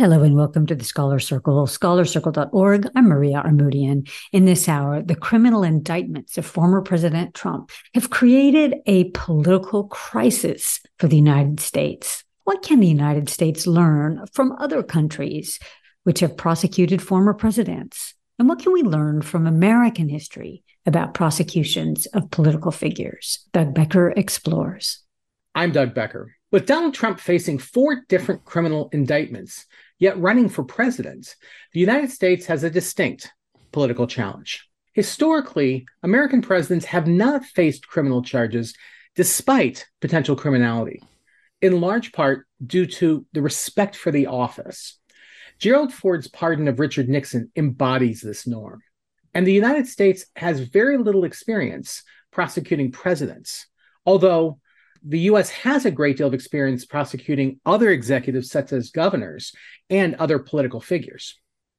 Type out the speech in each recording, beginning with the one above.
Hello and welcome to the Scholar Circle, scholarcircle.org. I'm Maria Armoudian. In this hour, the criminal indictments of former President Trump have created a political crisis for the United States. What can the United States learn from other countries which have prosecuted former presidents? And what can we learn from American history about prosecutions of political figures? Doug Becker explores. I'm Doug Becker. With Donald Trump facing 4 different criminal indictments, yet running for president, the United States has a distinct political challenge. Historically, American presidents have not faced criminal charges despite potential criminality, in large part due to the respect for the office. Gerald Ford's pardon of Richard Nixon embodies this norm. And the United States has very little experience prosecuting presidents, although the U.S. has a great deal of experience prosecuting other executives, such as governors and other political figures.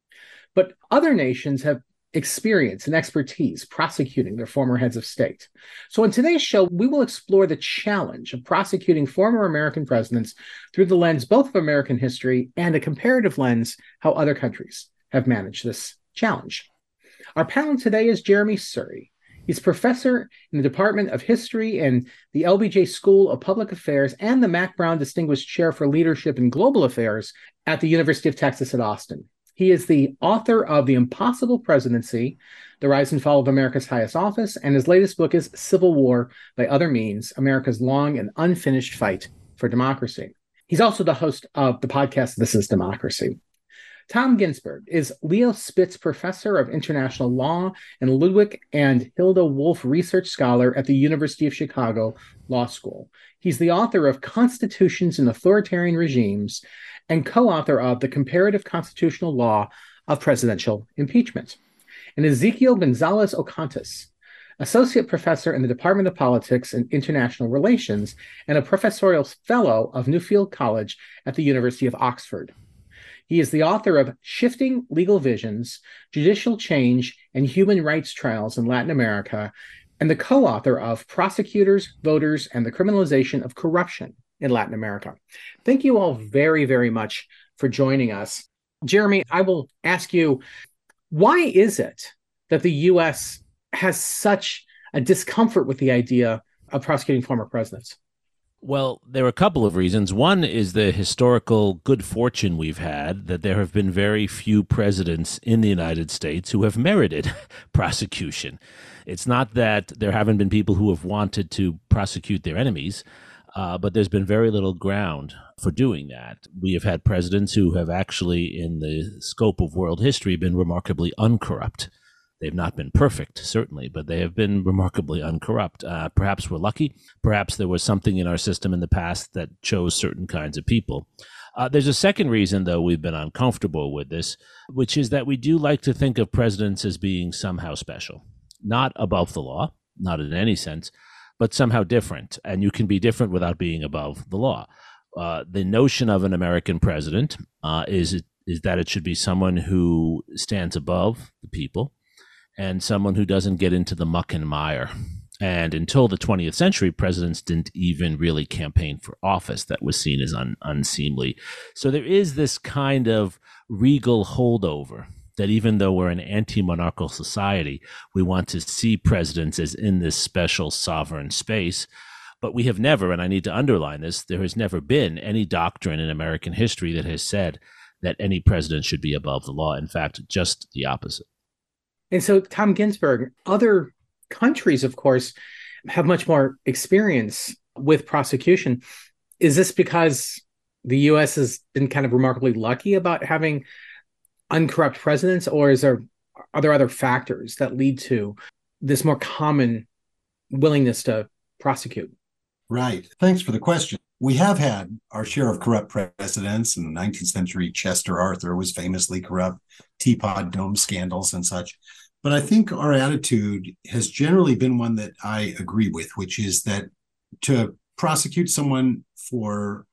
But other nations have experience and expertise prosecuting their former heads of state. So in today's show, we will explore the challenge of prosecuting former American presidents through the lens both of American history and a comparative lens how other countries have managed this challenge. Our panel today is Jeremy Surrey. He's professor in the Department of History and the LBJ School of Public Affairs and the Mack Brown Distinguished Chair for Leadership in Global Affairs at the University of Texas at Austin. He is the author of The Impossible Presidency, The Rise and Fall of America's Highest Office, and his latest book is Civil War by Other Means, America's Long and Unfinished Fight for Democracy. He's also the host of the podcast This is Democracy. Tom Ginsberg is Leo Spitz Professor of International Law and Ludwig and Hilda Wolf Research Scholar at the University of Chicago Law School. He's the author of Constitutions in Authoritarian Regimes and co-author of The Comparative Constitutional Law of Presidential Impeachment. And Ezequiel Gonzalez Ocantes, Associate Professor in the Department of Politics and International Relations and a Professorial Fellow of Nuffield College at the University of Oxford. He is the author of Shifting Legal Visions, Judicial Change, and Human Rights Trials in Latin America, and the co-author of Prosecutors, Voters, and the Criminalization of Corruption in Latin America. Thank you all very, very much for joining us. Jeremy, I will ask you, why is it that the U.S. has such a discomfort with the idea of prosecuting former presidents? Well, there are a couple of reasons. One is the historical good fortune we've had that there have been very few presidents in the United States who have merited prosecution. It's not that there haven't been people who have wanted to prosecute their enemies, but there's been very little ground for doing that. We have had presidents who have actually, in the scope of world history, been remarkably uncorrupt. They've not been perfect, certainly, but they have been remarkably uncorrupt. Perhaps we're lucky. Perhaps there was something in our system in the past that chose certain kinds of people. There's a second reason, though, we've been uncomfortable with this, which is that we do like to think of presidents as being somehow special, not above the law, not in any sense, but somehow different. And you can be different without being above the law. The notion of an American president is that it should be someone who stands above the people, and someone who doesn't get into the muck and mire. And until the 20th century, presidents didn't even really campaign for office. That was seen as unseemly. So there is this kind of regal holdover that even though we're an anti-monarchical society, we want to see presidents as in this special sovereign space. But we have never, and I need to underline this, there has never been any doctrine in American history that has said that any president should be above the law. In fact, just the opposite. And so, Tom Ginsberg, other countries, of course, have much more experience with prosecution. Is this because the U.S. has been kind of remarkably lucky about having uncorrupt presidents, or are there other factors that lead to this more common willingness to prosecute? Right. Thanks for the question. We have had our share of corrupt presidents. In the 19th century, Chester Arthur was famously corrupt, Teapot Dome scandals and such. But I think our attitude has generally been one that I agree with, which is that to prosecute someone for,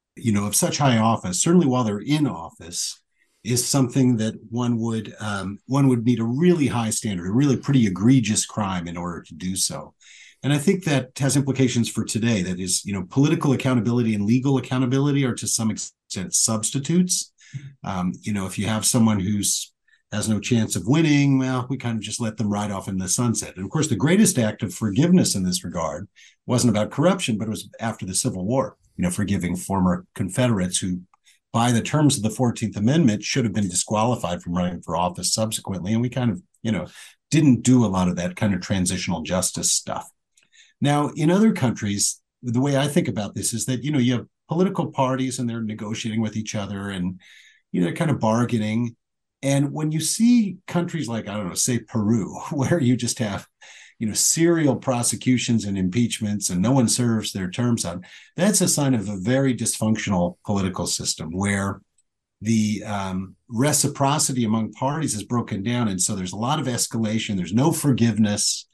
of such high office, certainly while they're in office, is something that one would need a really high standard, a really pretty egregious crime in order to do so. And I think that has implications for today. That is, political accountability and legal accountability are to some extent substitutes If you have someone who's has no chance of winning, well, we kind of just let them ride off in the sunset. And of course, the greatest act of forgiveness in this regard wasn't about corruption, but it was after the Civil War, forgiving former Confederates who, by the terms of the 14th Amendment, should have been disqualified from running for office subsequently. And we kind of, didn't do a lot of that kind of transitional justice stuff. Now, in other countries, the way I think about this is that, you have political parties and they're negotiating with each other and, they're kind of bargaining. And when you see countries like, I don't know, say Peru, where you just have, serial prosecutions and impeachments and no one serves their terms out, that's a sign of a very dysfunctional political system where the reciprocity among parties is broken down. And so there's a lot of escalation. There's no forgiveness.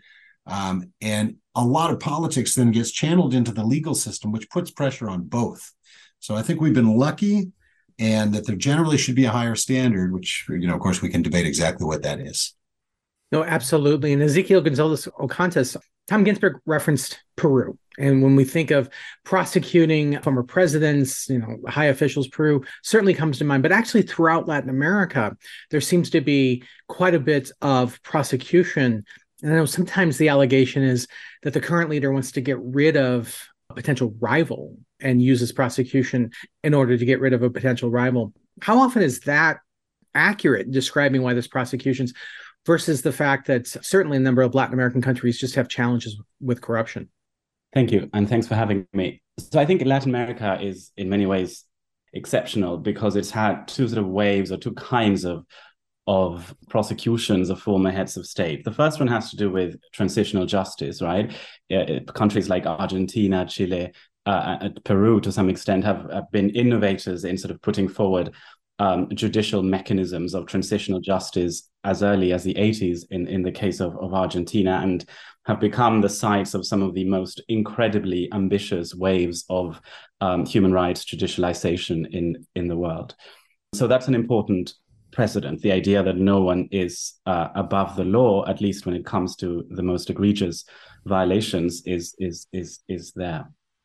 And a lot of politics then gets channeled into the legal system, which puts pressure on both. So I think we've been lucky, and that there generally should be a higher standard, which, of course, we can debate exactly what that is. No, absolutely. And Ezequiel Gonzalez Ocantes, Tom Ginsburg referenced Peru. And when we think of prosecuting former presidents, high officials, Peru certainly comes to mind. But actually, throughout Latin America, there seems to be quite a bit of prosecution. And I know sometimes the allegation is that the current leader wants to get rid of a potential rival and uses prosecution in order to get rid of a potential rival. How often is that accurate in describing why there's prosecutions versus the fact that certainly a number of Latin American countries just have challenges with corruption? Thank you. And thanks for having me. So I think Latin America is in many ways exceptional because it's had two sort of waves or two kinds of prosecutions of former heads of state. The first one has to do with transitional justice, right? Countries like Argentina, Chile, Peru, to some extent, have been innovators in sort of putting forward judicial mechanisms of transitional justice as early as the 80s in the case of Argentina, and have become the sites of some of the most incredibly ambitious waves of human rights judicialization in the world. So that's an important precedent. The idea that no one is above the law, at least when it comes to the most egregious violations, is there.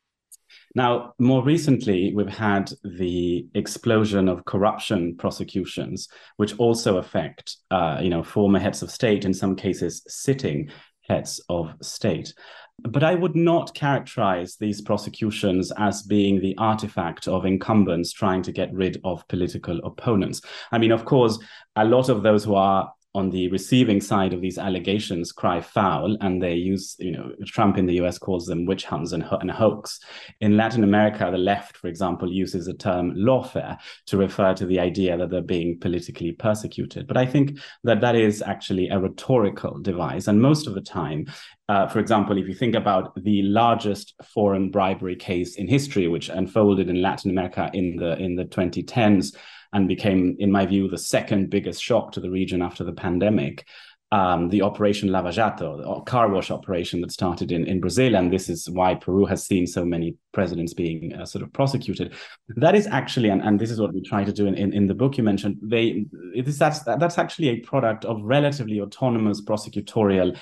Now, more recently, we've had the explosion of corruption prosecutions, which also affect, former heads of state, in some cases, sitting heads of state. But I would not characterize these prosecutions as being the artifact of incumbents trying to get rid of political opponents. I mean, of course, a lot of those who are on the receiving side of these allegations cry foul, and they use, Trump in the US calls them witch hunts and hoax. In Latin America, the left, for example, uses the term lawfare to refer to the idea that they're being politically persecuted. But I think that is actually a rhetorical device. And most of the time, for example, if you think about the largest foreign bribery case in history, which unfolded in Latin America in the 2010s, and became, in my view, the second biggest shock to the region after the pandemic, the Operation Lava Jato, the car wash operation that started in Brazil. And this is why Peru has seen so many presidents being sort of prosecuted. That is actually, and this is what we try to do in the book you mentioned, that's actually a product of relatively autonomous prosecutorial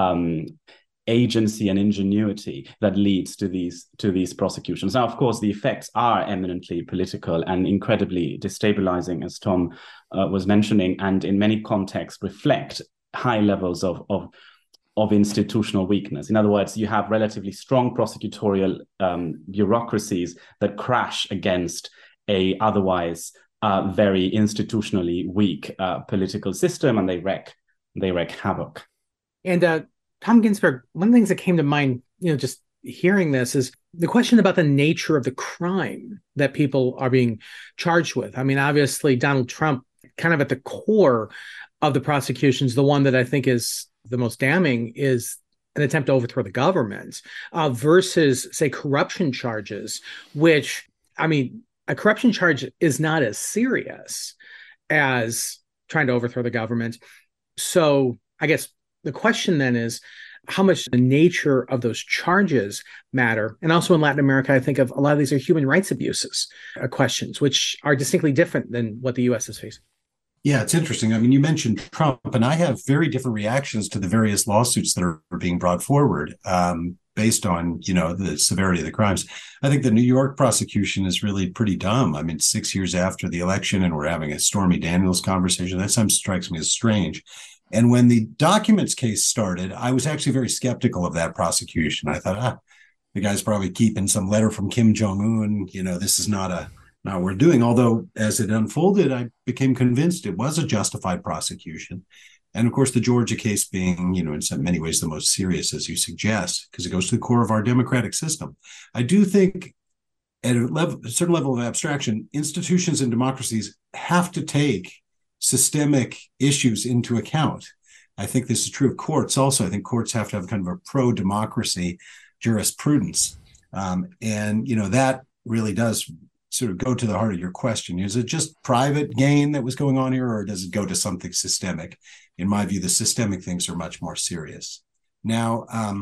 agency and ingenuity that leads to these prosecutions. Now, of course, the effects are eminently political and incredibly destabilizing, as Tom was mentioning, and in many contexts reflect high levels of institutional weakness. In other words, you have relatively strong prosecutorial bureaucracies that crash against a otherwise very institutionally weak political system, and they wreak havoc. And Tom Ginsburg, one of the things that came to mind, just hearing this, is the question about the nature of the crime that people are being charged with. I mean, obviously, Donald Trump, kind of at the core of the prosecutions, the one that I think is the most damning is an attempt to overthrow the government versus, say, corruption charges, which, I mean, a corruption charge is not as serious as trying to overthrow the government. So I guess the question then is how much the nature of those charges matter. And also in Latin America, I think of a lot of these are human rights abuses questions, which are distinctly different than what the U.S. is facing. Yeah, it's interesting. I mean, you mentioned Trump, and I have very different reactions to the various lawsuits that are being brought forward. based on, the severity of the crimes. I think the New York prosecution is really pretty dumb. I mean, 6 years after the election, and we're having a Stormy Daniels conversation. That sometimes strikes me as strange. And when the documents case started, I was actually very skeptical of that prosecution. I thought, the guy's probably keeping some letter from Kim Jong-un. This is not what we're doing. Although as it unfolded, I became convinced it was a justified prosecution. And of course, the Georgia case being, in many ways the most serious, as you suggest, because it goes to the core of our democratic system. I do think at a certain level of abstraction, institutions and democracies have to take systemic issues into account. I think this is true of courts also. I think courts have to have kind of a pro-democracy jurisprudence. That really does sort of go to the heart of your question. Is it just private gain that was going on here, or does it go to something systemic? In my view, the systemic things are much more serious. Now,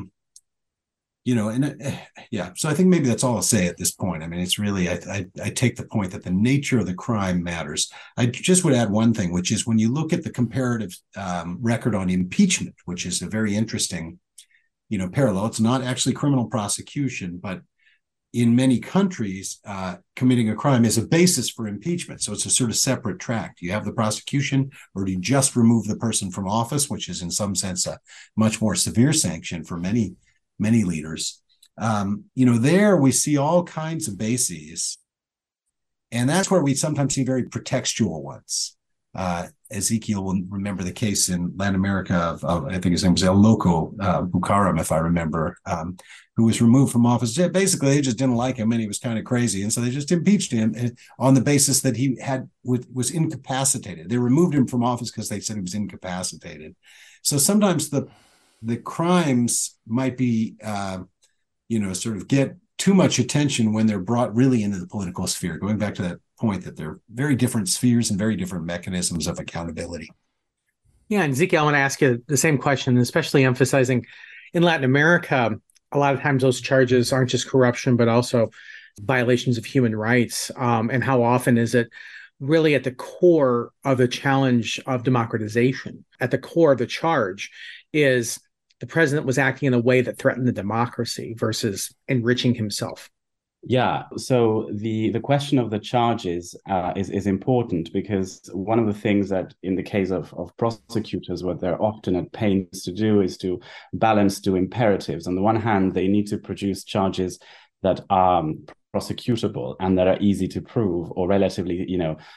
so I think maybe that's all I'll say at this point. I mean, it's really, I take the point that the nature of the crime matters. I just would add one thing, which is when you look at the comparative record on impeachment, which is a very interesting, parallel. It's not actually criminal prosecution, but in many countries, committing a crime is a basis for impeachment. So it's a sort of separate track. Do you have the prosecution, or do you just remove the person from office, which is in some sense a much more severe sanction for many leaders? There we see all kinds of bases. And that's where we sometimes see very pretextual ones. Ezekiel will remember the case in Latin America of I think his name was El Loco Bucaram, if I remember, who was removed from office. Basically, they just didn't like him, and he was kind of crazy, and so they just impeached him on the basis that he was incapacitated. They removed him from office because they said he was incapacitated. So sometimes the crimes might be, sort of get too much attention when they're brought really into the political sphere. Going back to that point that they're very different spheres and very different mechanisms of accountability. Yeah, and Ezekiel, I want to ask you the same question, especially emphasizing in Latin America, a lot of times those charges aren't just corruption, but also violations of human rights. And how often is it really at the core of the challenge of democratization? At the core of the charge is the president was acting in a way that threatened the democracy versus enriching himself. Yeah, so the question of the charges is important, because one of the things that in the case of prosecutors, what they're often at pains to do is to balance two imperatives. On the one hand, they need to produce charges that are prosecutable and that are easy to prove, or relatively,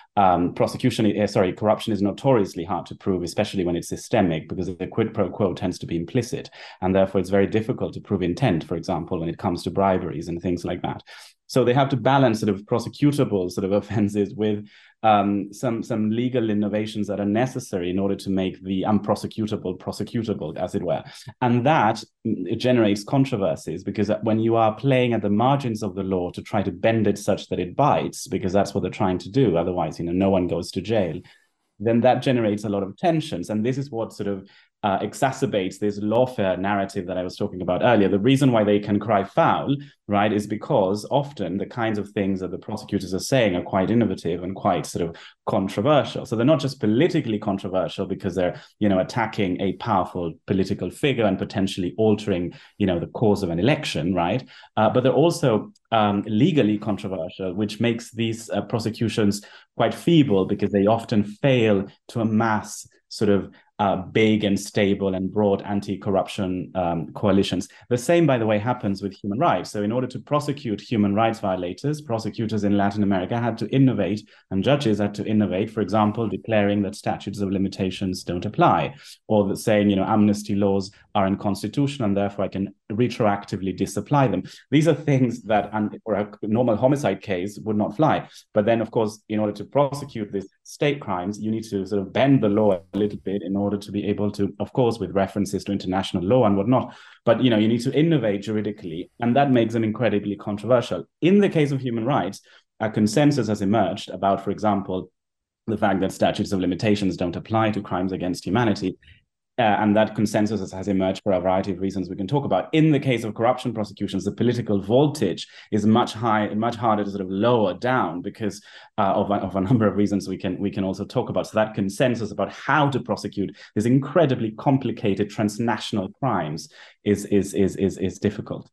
corruption is notoriously hard to prove, especially when it's systemic, because the quid pro quo tends to be implicit, and therefore it's very difficult to prove intent, for example, when it comes to briberies and things like that. So they have to balance sort of prosecutable sort of offenses with some legal innovations that are necessary in order to make the unprosecutable prosecutable, as it were. And that it generates controversies, because when you are playing at the margins of the law to try to bend it such that it bites, because that's what they're trying to do, otherwise, no one goes to jail, then that generates a lot of tensions. And this is what sort of exacerbates this lawfare narrative that I was talking about earlier. The reason why they can cry foul, right, is because often the kinds of things that the prosecutors are saying are quite innovative and quite sort of controversial. So they're not just politically controversial because they're, attacking a powerful political figure and potentially altering, the course of an election, right? But they're also legally controversial, which makes these prosecutions quite feeble, because they often fail to amass sort of big and stable and broad anti-corruption coalitions. The same, by the way, happens with human rights. So in order to prosecute human rights violators, prosecutors in Latin America had to innovate, and judges had to innovate, for example, declaring that statutes of limitations don't apply, or that saying, amnesty laws are unconstitutional and therefore I can retroactively disapply them. These are things that, for a normal homicide case, would not fly. But then, of course, in order to prosecute these state crimes, you need to sort of bend the law a little bit in order to be able to, of course, with references to international law and whatnot. But, you need to innovate juridically, and that makes them incredibly controversial. In the case of human rights, a consensus has emerged about, for example, the fact that statutes of limitations don't apply to crimes against humanity. And that consensus has emerged for a variety of reasons we can talk about. In the case of corruption prosecutions, the political voltage is much harder to sort of lower down because of a number of reasons we can also talk about. So that consensus about how to prosecute these incredibly complicated transnational crimes is difficult.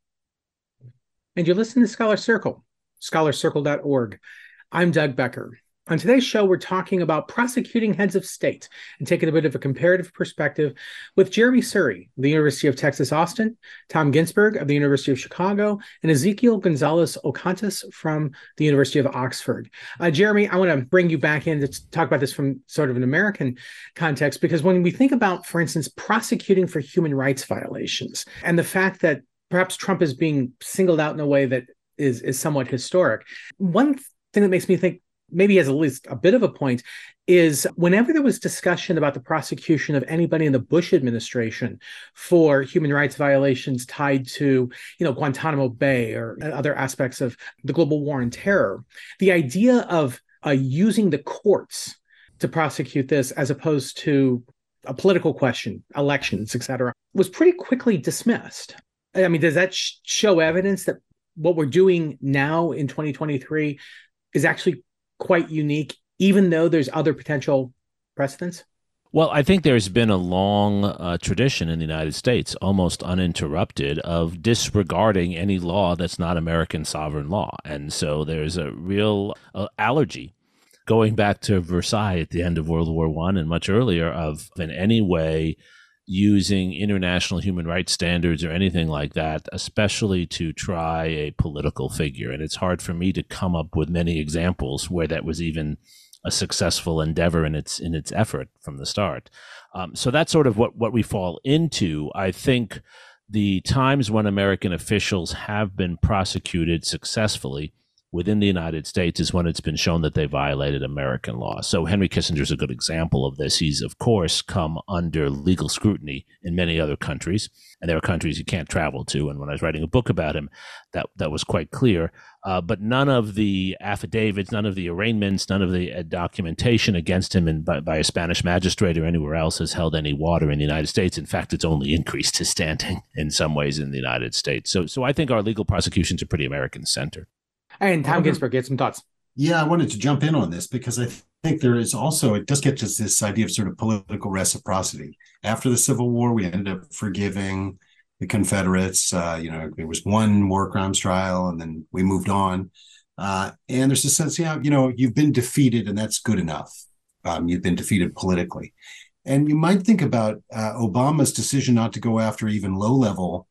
And you're listening to Scholar Circle, scholarcircle.org. I'm Doug Becker. On today's show, we're talking about prosecuting heads of state and taking a bit of a comparative perspective with Jeremy Surrey of the University of Texas, Austin, Tom Ginsberg of the University of Chicago, and Ezequiel Gonzalez Ocantes from the University of Oxford. Jeremy, I want to bring you back in to talk about this from sort of an American context, because when we think about, for instance, prosecuting for human rights violations and the fact that perhaps Trump is being singled out in a way that is somewhat historic, one thing that makes me think maybe he has at least a bit of a point is whenever there was discussion about the prosecution of anybody in the Bush administration for human rights violations tied to, Guantanamo Bay or other aspects of the global war on terror, the idea of using the courts to prosecute this as opposed to a political question, elections, et cetera, was pretty quickly dismissed. I mean, does that show evidence that what we're doing now in 2023 is actually quite unique, even though there's other potential precedents? Well, I think there's been a long tradition in the United States, almost uninterrupted, of disregarding any law that's not American sovereign law. And so there's a real allergy going back to Versailles at the end of World War I and much earlier of in any way using international human rights standards or anything like that, especially to try a political figure. And it's hard for me to come up with many examples where that was even a successful endeavor in its effort from the start. So that's sort of what we fall into. I think the times when American officials have been prosecuted successfully within the United States is when it's been shown that they violated American law. So Henry Kissinger is a good example of this. He's, of course, come under legal scrutiny in many other countries, and there are countries you can't travel to. And when I was writing a book about him, that was quite clear. But none of the affidavits, none of the arraignments, none of the documentation against him by a Spanish magistrate or anywhere else has held any water in the United States. In fact, it's only increased his standing in some ways in the United States. So I think our legal prosecutions are pretty American-centered. And Tom Ginsberg, get some thoughts. Yeah, I wanted to jump in on this because I think there is also, it does get to this idea of sort of political reciprocity. After the Civil War, we ended up forgiving the Confederates. There was one war crimes trial and then we moved on. And there's a sense, you've been defeated and that's good enough. You've been defeated politically. And you might think about Obama's decision not to go after even low-level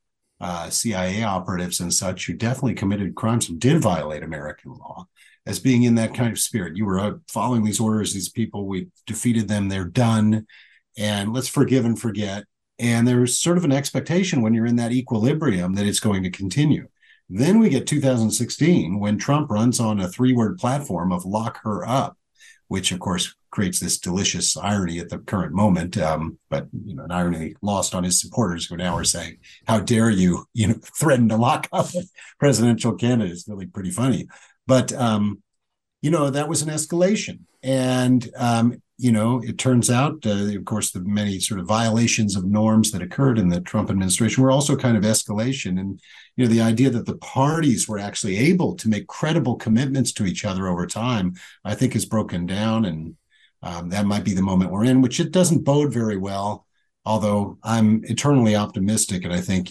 CIA operatives and such who definitely committed crimes and did violate American law as being in that kind of spirit. You were following these orders, these people, we defeated them, they're done, and let's forgive and forget. And there's sort of an expectation when you're in that equilibrium that it's going to continue. Then we get 2016 when Trump runs on a 3-word platform of lock her up, which of course creates this delicious irony at the current moment, but an irony lost on his supporters who now are saying, "How dare you, threaten to lock up a presidential candidate?" It's really pretty funny, but that was an escalation, and it turns out, of course, the many sort of violations of norms that occurred in the Trump administration were also kind of escalation, and the idea that the parties were actually able to make credible commitments to each other over time, I think, is broken down, and that might be the moment we're in, which it doesn't bode very well. Although I'm eternally optimistic, and I think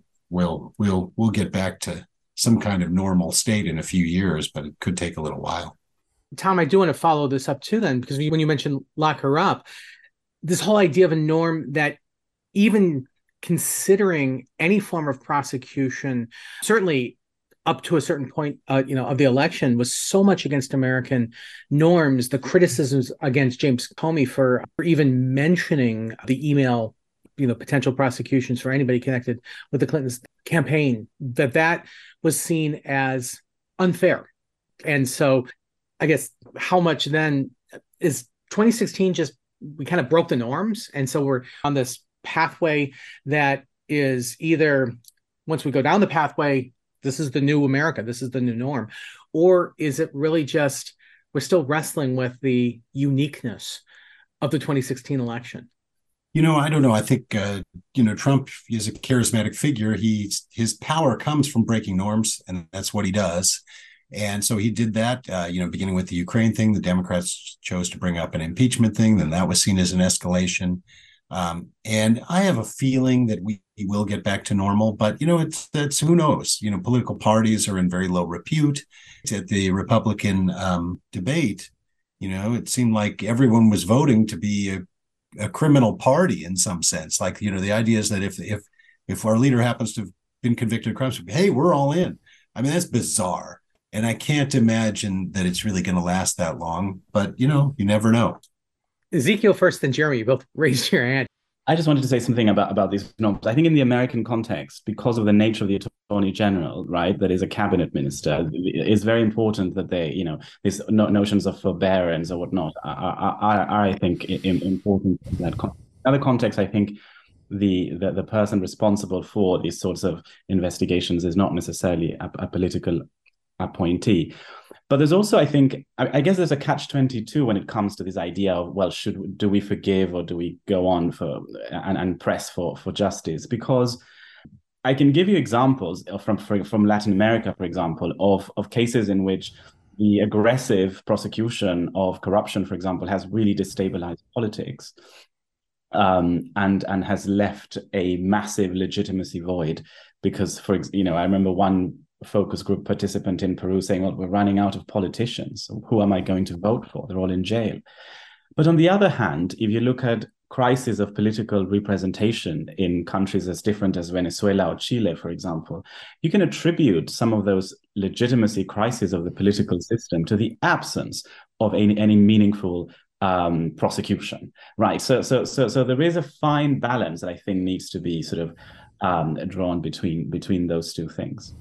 we'll get back to some kind of normal state in a few years, but it could take a little while. Tom, I do want to follow this up too, then, because when you mentioned lock her up, this whole idea of a norm that even considering any form of prosecution, certainly up to a certain point, of the election, was so much against American norms. The criticisms against James Comey for even mentioning the email, potential prosecutions for anybody connected with the Clintons campaign, that was seen as unfair. And so I guess how much then is 2016 just, we kind of broke the norms. And so we're on this pathway that is either, once we go down the pathway, this is the new America, this is the new norm, or is it really just, we're still wrestling with the uniqueness of the 2016 election? I don't know. I think Trump is a charismatic figure. His power comes from breaking norms, and that's what he does. And so he did that. Beginning with the Ukraine thing, the Democrats chose to bring up an impeachment thing. Then that was seen as an escalation. And I have a feeling that we will get back to normal, but it's who knows. Political parties are in very low repute. At the Republican debate, it seemed like everyone was voting to be a criminal party in some sense. Like, the idea is that if our leader happens to have been convicted of crimes, hey, we're all in. I mean, that's bizarre. And I can't imagine that it's really going to last that long, but you never know. Ezekiel first, then Jeremy, you both raised your hand. I just wanted to say something about these norms. I think in the American context, because of the nature of the Attorney General, right, that is a cabinet minister, it's very important that they, these notions of forbearance or whatnot are I think, important in that context. In other context, I think the person responsible for these sorts of investigations is not necessarily a political appointee. But there's also, I think, I guess there's a catch-22 when it comes to this idea of, well, do we forgive or do we go on and press for justice? Because I can give you examples from Latin America, for example, of cases in which the aggressive prosecution of corruption, for example, has really destabilized politics and has left a massive legitimacy void. Because, I remember one focus group participant in Peru saying, well, we're running out of politicians. So who am I going to vote for? They're all in jail. But on the other hand, if you look at crises of political representation in countries as different as Venezuela or Chile, for example, you can attribute some of those legitimacy crises of the political system to the absence of any meaningful prosecution, right? So there is a fine balance that I think needs to be sort of drawn between those two things.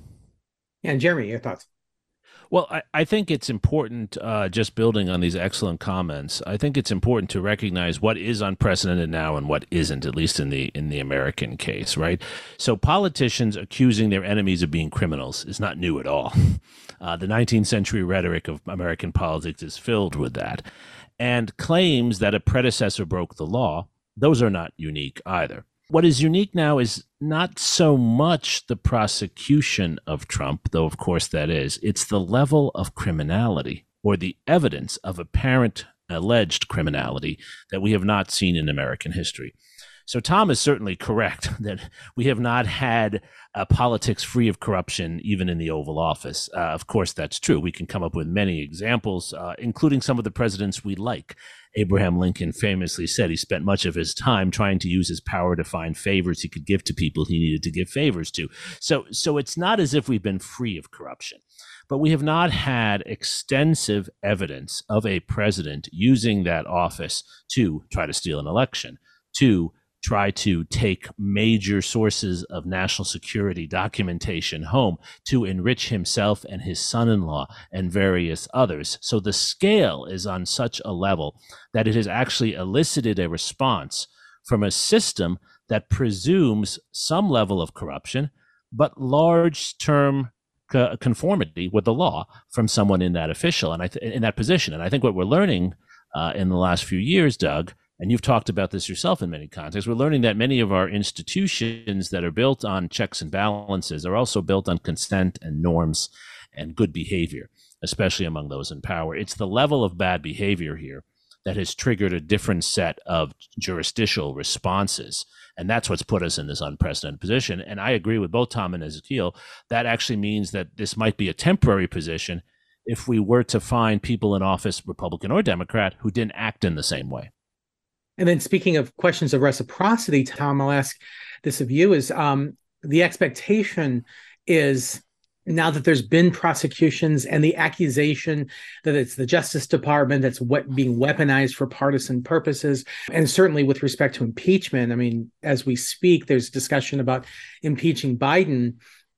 And Jeremy, your thoughts? Well, I think it's important, just building on these excellent comments, I think it's important to recognize what is unprecedented now and what isn't, at least in the American case, right? So politicians accusing their enemies of being criminals is not new at all. The 19th century rhetoric of American politics is filled with that. And claims that a predecessor broke the law, those are not unique either. What is unique now is not so much the prosecution of Trump, though of course that is. It's the level of criminality or the evidence of apparent alleged criminality that we have not seen in American history. So Tom is certainly correct that we have not had politics free of corruption, even in the Oval Office. Of course, that's true. We can come up with many examples, including some of the presidents we like. Abraham Lincoln famously said he spent much of his time trying to use his power to find favors he could give to people he needed to give favors to. So it's not as if we've been free of corruption, but we have not had extensive evidence of a president using that office to try to steal an election, to try to take major sources of national security documentation home to enrich himself and his son-in-law and various others. So the scale is on such a level that it has actually elicited a response from a system that presumes some level of corruption, but large-term conformity with the law from someone in that official and in that position. And I think what we're learning in the last few years, Doug, and you've talked about this yourself in many contexts, we're learning that many of our institutions that are built on checks and balances are also built on consent and norms and good behavior, especially among those in power. It's the level of bad behavior here that has triggered a different set of jurisdictional responses. And that's what's put us in this unprecedented position. And I agree with both Tom and Ezekiel. That actually means that this might be a temporary position if we were to find people in office, Republican or Democrat, who didn't act in the same way. And then speaking of questions of reciprocity, Tom, I'll ask this of you, is the expectation is, now that there's been prosecutions and the accusation that it's the Justice Department that's being weaponized for partisan purposes, and certainly with respect to impeachment, I mean, as we speak, there's discussion about impeaching Biden,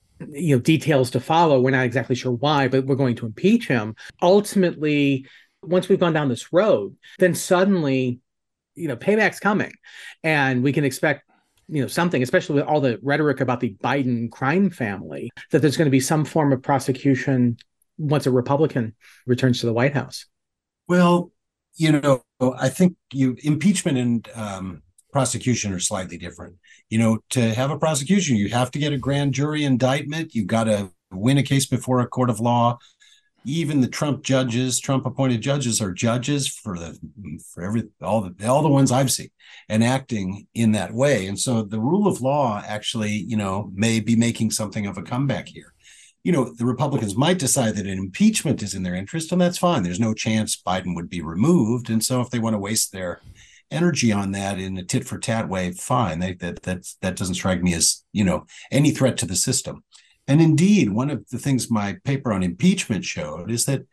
details to follow. We're not exactly sure why, but we're going to impeach him. Ultimately, once we've gone down this road, then suddenly payback's coming, and we can expect, something, especially with all the rhetoric about the Biden crime family, that there's going to be some form of prosecution once a Republican returns to the White House. Well, I think impeachment and prosecution are slightly different. To have a prosecution, you have to get a grand jury indictment. You've got to win a case before a court of law. Even the Trump appointed judges are judges for all the ones I've seen and acting in that way. And so the rule of law actually, may be making something of a comeback here. The Republicans might decide that an impeachment is in their interest, and that's fine. There's no chance Biden would be removed. And so if they want to waste their energy on that in a tit for tat way, fine. That doesn't strike me as, any threat to the system. And indeed, one of the things my paper on impeachment showed is that,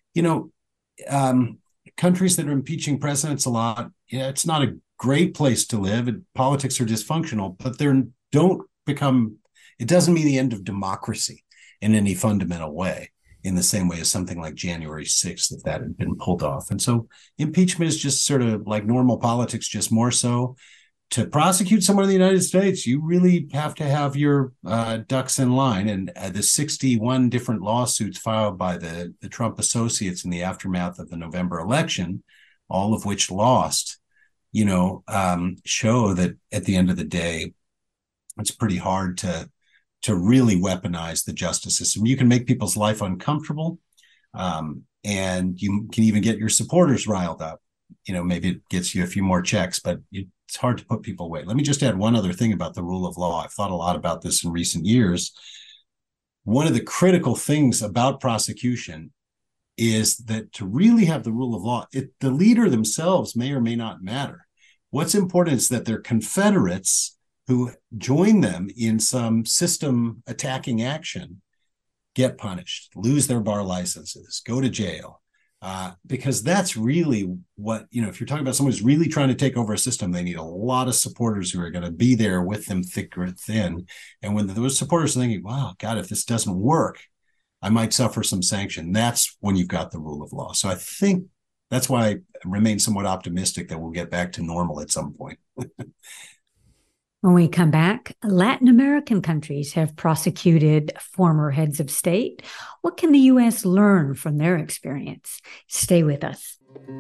countries that are impeaching presidents a lot, it's not a great place to live. And politics are dysfunctional, but it doesn't mean the end of democracy in any fundamental way, in the same way as something like January 6th, if that had been pulled off. And so impeachment is just sort of like normal politics, just more so. To prosecute someone in the United States, you really have to have your ducks in line. And the 61 different lawsuits filed by the Trump associates in the aftermath of the November election, all of which lost, show that at the end of the day, it's pretty hard to really weaponize the justice system. You can make people's life uncomfortable, and you can even get your supporters riled up. Maybe it gets you a few more checks, but it's hard to put people away. Let me just add one other thing about the rule of law. I've thought a lot about this in recent years. One of the critical things about prosecution is that to really have the rule of law, the leader themselves may or may not matter. What's important is that their confederates who join them in some system attacking action get punished, lose their bar licenses, go to jail. Because that's really what, if you're talking about someone who's really trying to take over a system, they need a lot of supporters who are going to be there with them thick or thin. And when those supporters are thinking, wow, God, if this doesn't work, I might suffer some sanction. That's when you've got the rule of law. So I think that's why I remain somewhat optimistic that we'll get back to normal at some point. When we come back, Latin American countries have prosecuted former heads of state. What can the U.S. learn from their experience? Stay with us.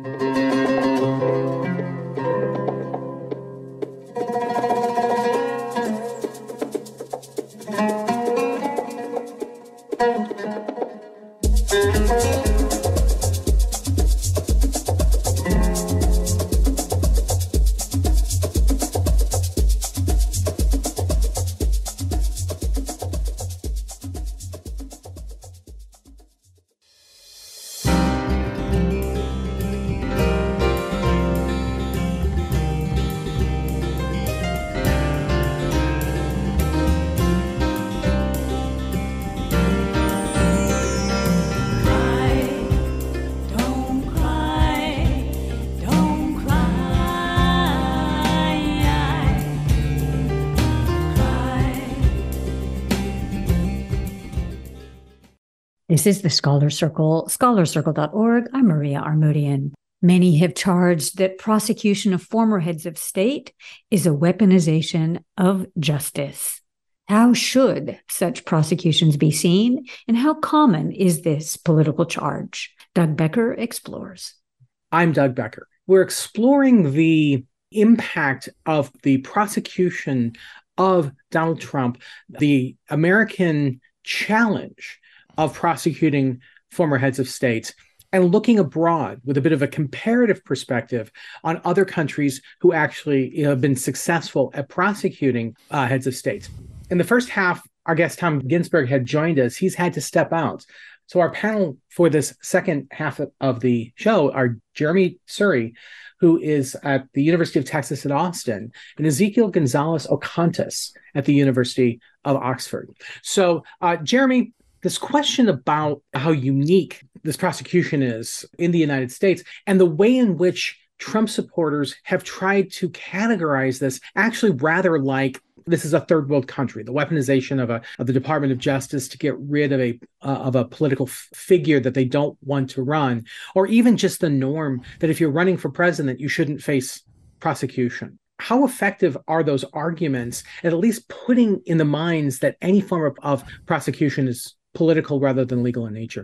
This is the Scholar Circle, scholarcircle.org. I'm Maria Armoudian. Many have charged that prosecution of former heads of state is a weaponization of justice. How should such prosecutions be seen, and how common is this political charge? Doug Becker explores. I'm Doug Becker. We're exploring the impact of the prosecution of Donald Trump, the American challenge of prosecuting former heads of state, and looking abroad with a bit of a comparative perspective on other countries who actually have been successful at prosecuting heads of state. In the first half, our guest Tom Ginsberg had joined us. He's had to step out. So our panel for this second half of the show are Jeremy Surrey, who is at the University of Texas at Austin, and Ezequiel Gonzalez Ocantes at the University of Oxford. So Jeremy, this question about how unique this prosecution is in the United States and the way in which Trump supporters have tried to categorize this actually rather like this is a third world country, the weaponization of the Department of Justice to get rid of a political figure that they don't want to run, or even just the norm that if you're running for president, you shouldn't face prosecution. How effective are those arguments at least putting in the minds that any form of prosecution is political rather than legal in nature?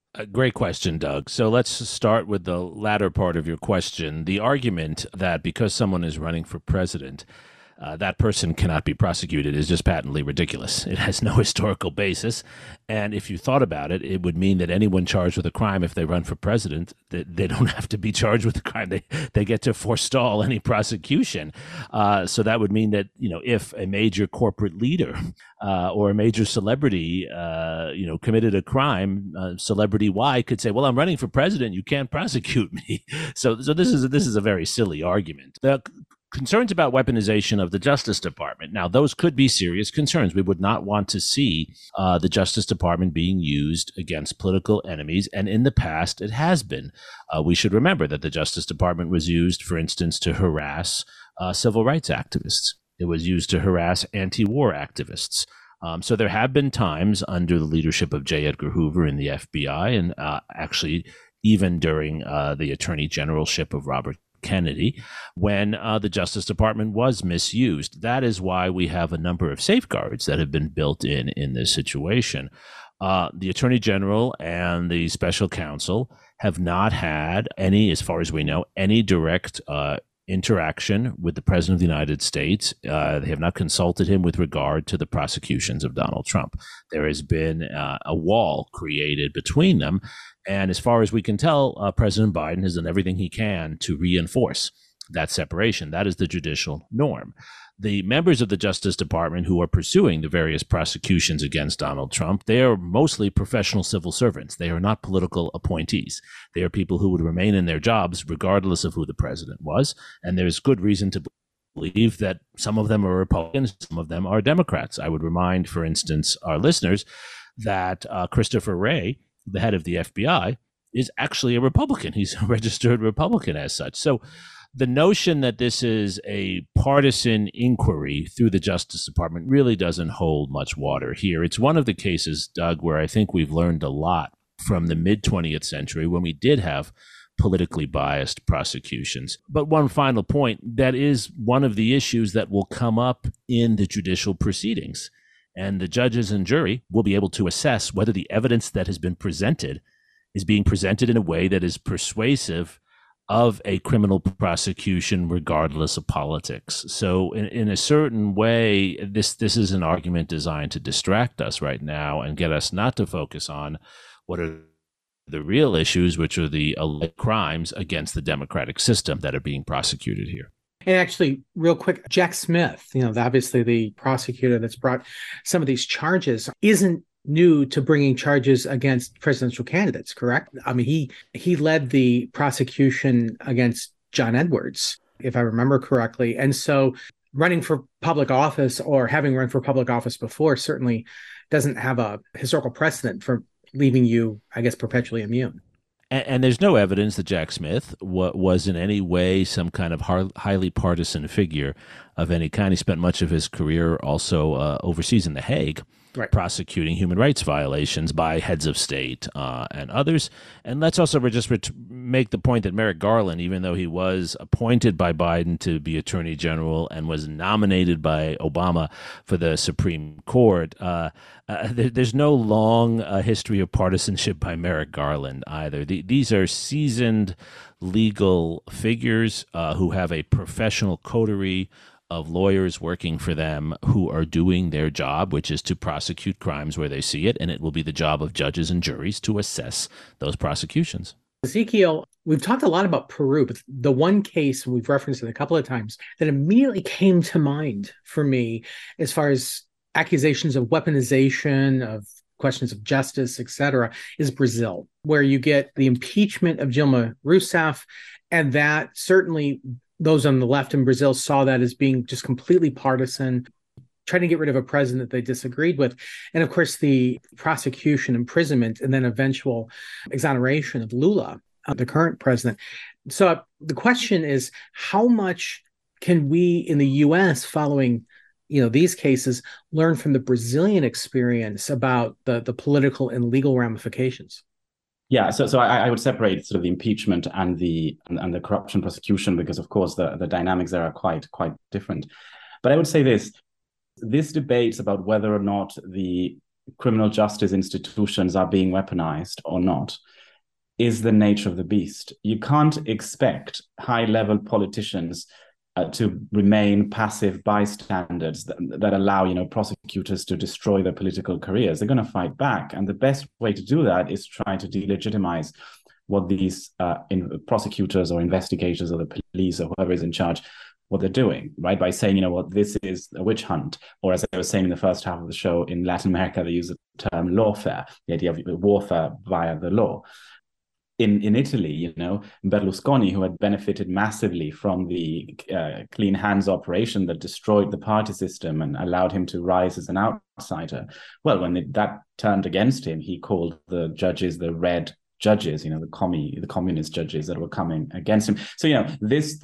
A great question, Doug. So let's start with the latter part of your question. The argument that because someone is running for president, that person cannot be prosecuted is just patently ridiculous. It has no historical basis. And if you thought about it, it would mean that anyone charged with a crime, if they run for president, they don't have to be charged with a crime. They get to forestall any prosecution. So that would mean that, if a major corporate leader or a major celebrity, committed a crime, celebrity Y could say, well, I'm running for president. You can't prosecute me. So this is a very silly argument. The concerns about weaponization of the Justice Department. Now, those could be serious concerns. We would not want to see the Justice Department being used against political enemies. And in the past, it has been. We should remember that the Justice Department was used, for instance, to harass civil rights activists. It was used to harass anti-war activists. So there have been times under the leadership of J. Edgar Hoover in the FBI, and actually even during the Attorney Generalship of Robert Kennedy, when the Justice Department was misused. That is why we have a number of safeguards that have been built in this situation. The Attorney General and the Special Counsel have not had any, as far as we know, any direct interaction with the President of the United States. They have not consulted him with regard to the prosecutions of Donald Trump. There has been a wall created between them. And as far as we can tell, President Biden has done everything he can to reinforce that separation. That is the judicial norm. The members of the Justice Department who are pursuing the various prosecutions against Donald Trump, they are mostly professional civil servants. They are not political appointees. They are people who would remain in their jobs regardless of who the president was. And there's good reason to believe that some of them are Republicans, some of them are Democrats. I would remind, for instance, our listeners that Christopher Wray, the head of the FBI, is actually a Republican. He's a registered Republican as such. So the notion that this is a partisan inquiry through the Justice Department really doesn't hold much water here. It's one of the cases, Doug, where I think we've learned a lot from the mid-20th century when we did have politically biased prosecutions. But one final point, that is one of the issues that will come up in the judicial proceedings. And the judges and jury will be able to assess whether the evidence that has been presented is being presented in a way that is persuasive of a criminal prosecution regardless of politics. So in a certain way, this is an argument designed to distract us right now and get us not to focus on what are the real issues, which are the alleged crimes against the democratic system that are being prosecuted here. And actually, real quick, Jack Smith, obviously the prosecutor that's brought some of these charges, isn't new to bringing charges against presidential candidates, correct? I mean, he led the prosecution against John Edwards, if I remember correctly. And so running for public office or having run for public office before certainly doesn't have a historical precedent for leaving you, I guess, perpetually immune. And there's no evidence that Jack Smith was in any way some kind of highly partisan figure of any kind. He spent much of his career also overseas in The Hague, right, prosecuting human rights violations by heads of state and others. And let's also just make the point that Merrick Garland, even though he was appointed by Biden to be Attorney General and was nominated by Obama for the Supreme Court, there's no long history of partisanship by Merrick Garland either. These are seasoned legal figures who have a professional coterie of lawyers working for them who are doing their job, which is to prosecute crimes where they see it. And it will be the job of judges and juries to assess those prosecutions. Ezekiel, we've talked a lot about Peru, but the one case, we've referenced it a couple of times, that immediately came to mind for me as far as accusations of weaponization, of questions of justice, et cetera, is Brazil, where you get the impeachment of Dilma Rousseff. And that certainly those on the left in Brazil saw that as being just completely partisan, trying to get rid of a president they disagreed with. And of course, the prosecution, imprisonment, and then eventual exoneration of Lula, the current president. So the question is, how much can we in the U.S. following these cases learn from the Brazilian experience about the political and legal ramifications? Yeah, so I would separate sort of the impeachment and the corruption prosecution, because of course the dynamics there are quite different. But I would say this debate about whether or not the criminal justice institutions are being weaponized or not is the nature of the beast. You can't expect high-level politicians to remain passive bystanders that allow, prosecutors to destroy their political careers. They're going to fight back. And the best way to do that is try to delegitimize what these prosecutors or investigators or the police or whoever is in charge, what they're doing, right? By saying, this is a witch hunt. Or as I was saying in the first half of the show, in Latin America, they use the term lawfare, the idea of warfare via the law. In Italy, Berlusconi, who had benefited massively from the clean hands operation that destroyed the party system and allowed him to rise as an outsider. Well, when that turned against him, he called the judges the red judges, the communist judges that were coming against him. So, this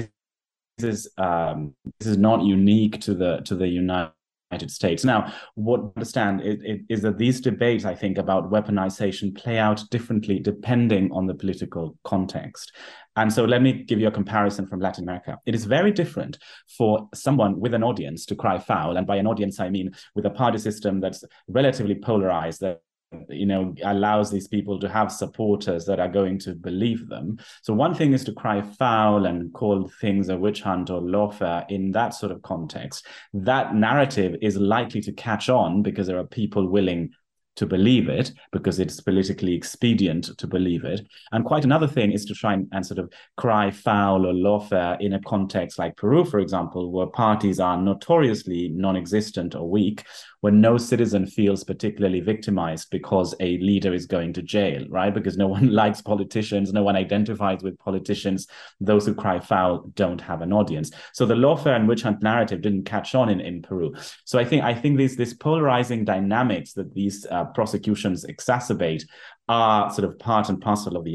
is not unique to the United States. Now, what I understand is that these debates, I think, about weaponization play out differently depending on the political context. And so let me give you a comparison from Latin America. It is very different for someone with an audience to cry foul. And by an audience, I mean with a party system that's relatively polarized, that allows these people to have supporters that are going to believe them. So one thing is to cry foul and call things a witch hunt or lawfare in that sort of context. That narrative is likely to catch on because there are people willing to believe it, because it's politically expedient to believe it. And quite another thing is to try and sort of cry foul or lawfare in a context like Peru, for example, where parties are notoriously non-existent or weak, where no citizen feels particularly victimized because a leader is going to jail, right? Because no one likes politicians, no one identifies with politicians. Those who cry foul don't have an audience. So the lawfare and witch hunt narrative didn't catch on in Peru. So I think these polarizing dynamics that these prosecutions exacerbate are sort of part and parcel of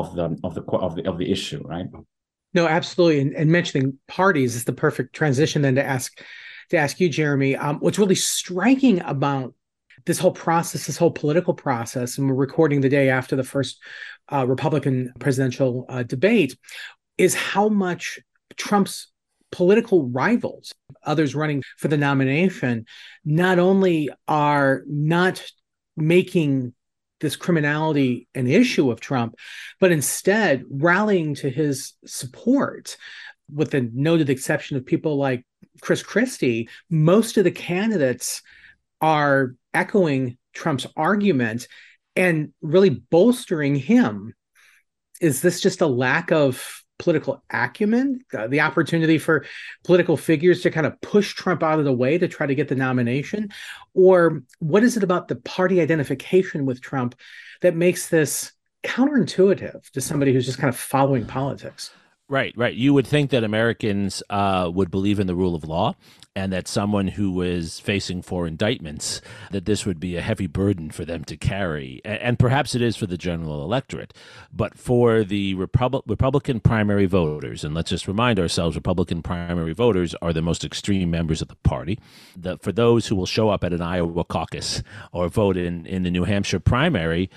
the issue, right? No, absolutely. And mentioning parties is the perfect transition then to ask you, Jeremy, what's really striking about this whole process, this whole political process, and we're recording the day after the first Republican presidential debate, is how much Trump's political rivals, others running for the nomination, not only are not making this criminality an issue of Trump, but instead rallying to his support. With the noted exception of people like Chris Christie, most of the candidates are echoing Trump's argument and really bolstering him. Is this just a lack of political acumen, the opportunity for political figures to kind of push Trump out of the way to try to get the nomination? Or what is it about the party identification with Trump that makes this counterintuitive to somebody who's just kind of following politics? Right. You would think that Americans would believe in the rule of law, and that someone who was facing 4 indictments, that this would be a heavy burden for them to carry. And perhaps it is for the general electorate. But for the Republican primary voters, and let's just remind ourselves, Republican primary voters are the most extreme members of the party. For those who will show up at an Iowa caucus or vote in the New Hampshire primary,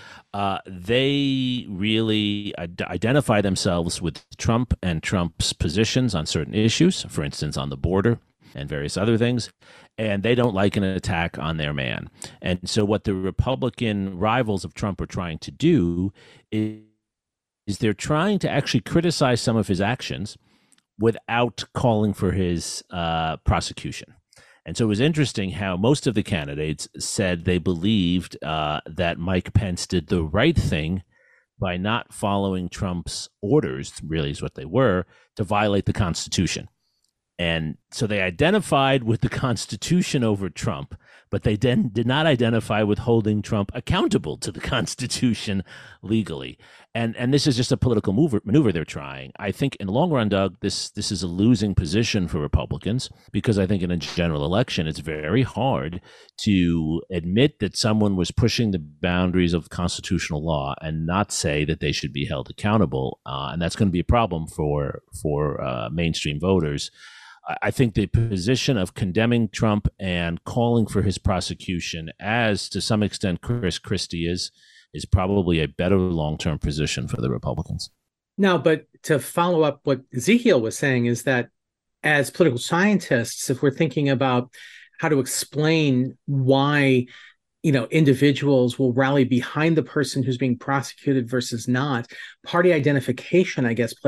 they really identify themselves with Trump and Trump's positions on certain issues, for instance, on the border and various other things, and they don't like an attack on their man. And so what the Republican rivals of Trump are trying to do is they're trying to actually criticize some of his actions without calling for his prosecution. And so it was interesting how most of the candidates said they believed that Mike Pence did the right thing by not following Trump's orders, really is what they were, to violate the Constitution. And so they identified with the Constitution over Trump, but they then did not identify with holding Trump accountable to the Constitution legally. And this is just a political maneuver they're trying. I think in the long run, Doug, this is a losing position for Republicans, because I think in a general election, it's very hard to admit that someone was pushing the boundaries of constitutional law and not say that they should be held accountable. And that's going to be a problem for mainstream voters. I think the position of condemning Trump and calling for his prosecution, as to some extent Chris Christie is probably a better long-term position for the Republicans. No, but to follow up what Ezekiel was saying is that as political scientists, if we're thinking about how to explain why individuals will rally behind the person who's being prosecuted versus not. Party identification, I guess,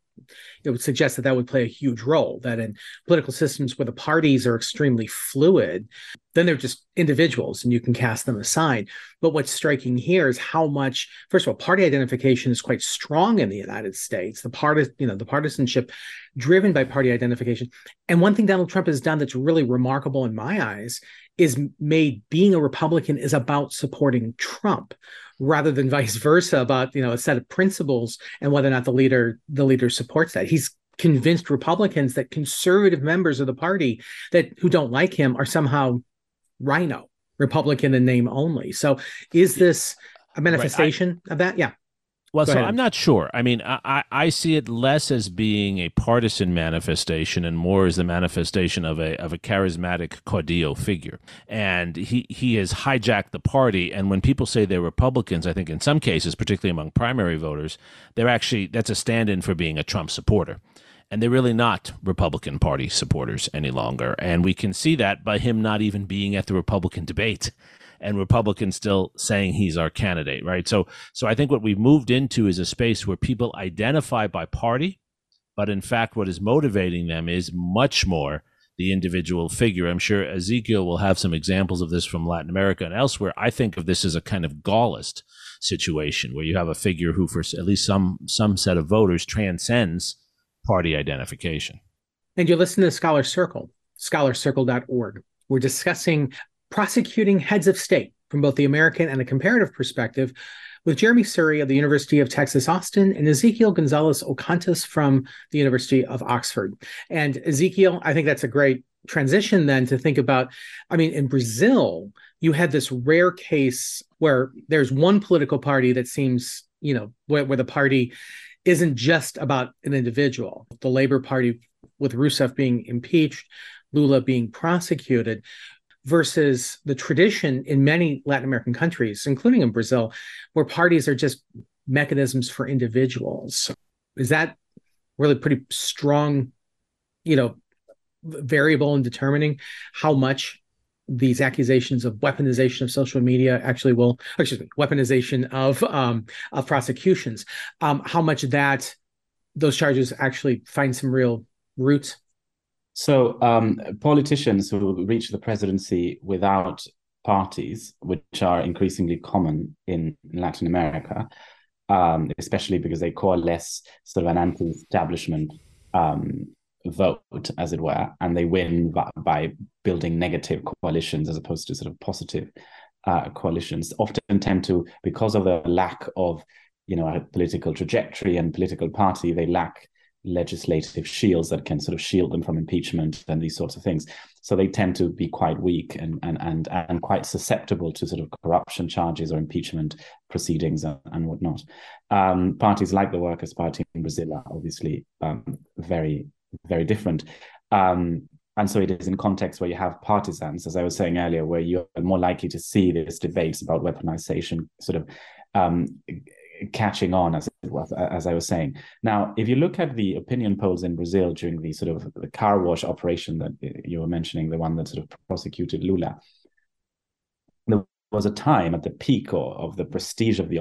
it would suggest that would play a huge role, that in political systems where the parties are extremely fluid, then they're just individuals and you can cast them aside. But what's striking here is how much, first of all, party identification is quite strong in the United States. The partisanship driven by party identification. And one thing Donald Trump has done that's really remarkable in my eyes is made being a Republican is about supporting Trump rather than vice versa, about a set of principles and whether or not the leader supports that. He's convinced Republicans that conservative members of the party who don't like him are somehow rhino, Republican in name only. So is this a manifestation of that? Yeah. Well, so I'm not sure. I mean, I see it less as being a partisan manifestation and more as the manifestation of a charismatic caudillo figure. And he has hijacked the party. And when people say they're Republicans, I think in some cases, particularly among primary voters, that's a stand-in for being a Trump supporter. And they're really not Republican Party supporters any longer. And we can see that by him not even being at the Republican debate and Republicans still saying he's our candidate, right? So I think what we've moved into is a space where people identify by party, but in fact, what is motivating them is much more the individual figure. I'm sure Ezekiel will have some examples of this from Latin America and elsewhere. I think of this as a kind of Gaullist situation where you have a figure who, for at least some set of voters, transcends party identification. And you're listening to Scholar Circle, scholarcircle.org. We're discussing prosecuting heads of state from both the American and a comparative perspective with Jeremy Surrey of the University of Texas, Austin, and Ezekiel Gonzalez Ocantes from the University of Oxford. And Ezekiel, I think that's a great transition then to think about, in Brazil, you had this rare case where there's one political party that seems, where the party isn't just about an individual. The Labor Party with Rousseff being impeached, Lula being prosecuted, versus the tradition in many Latin American countries, including in Brazil, where parties are just mechanisms for individuals. Is that really pretty strong, variable in determining how much these accusations of weaponization of social media weaponization of prosecutions, how much those charges actually find some real roots? So politicians who reach the presidency without parties, which are increasingly common in Latin America, especially because they coalesce sort of an anti-establishment vote, as it were, and they win by building negative coalitions as opposed to sort of positive coalitions, often tend to, because of the lack of, a political trajectory and political party, they lack legislative shields that can sort of shield them from impeachment and these sorts of things. So they tend to be quite weak and quite susceptible to sort of corruption charges or impeachment proceedings and whatnot. Parties like the Workers' Party in Brazil are obviously very, very different. And so it is in contexts where you have partisans, as I was saying earlier, where you're more likely to see these debates about weaponization sort of catching on, as it was, as I was saying. Now, if you look at the opinion polls in Brazil during the sort of the car wash operation that you were mentioning, the one that sort of prosecuted Lula, there was a time at the peak of the prestige of the